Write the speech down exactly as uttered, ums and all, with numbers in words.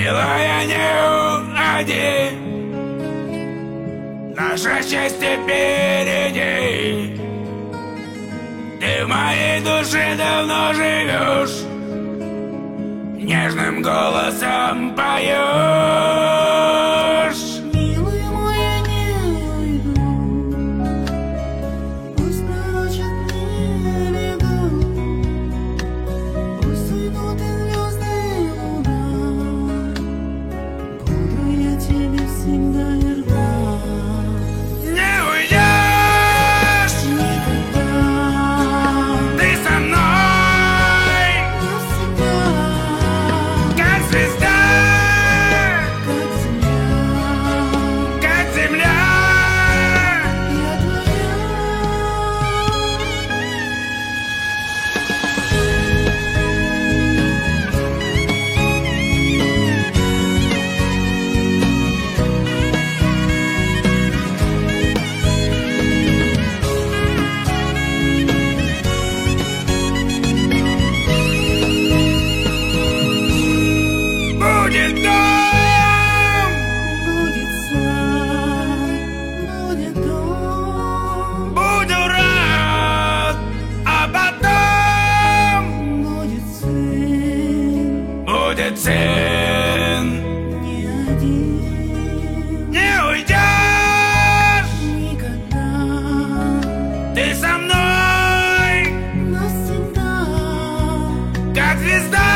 Милая, не уходи, наше счастье впереди. Ты в моей душе давно живешь, нежным голосом поешь. Милый мой, я не уйду, пусть пророчат мне беду, пусть уйдут и звезды луна, буду я тебе всегда верна. Не уйдешь Никогда, ты со мной, навсегда, как звезда, как земля, как земля. я твоя. Будет дом, Будет сад, будет дом, буду рад, а потом будет сын, будет сын. не один, Не уйдешь никогда, ты со мной, навсегда, как звезда.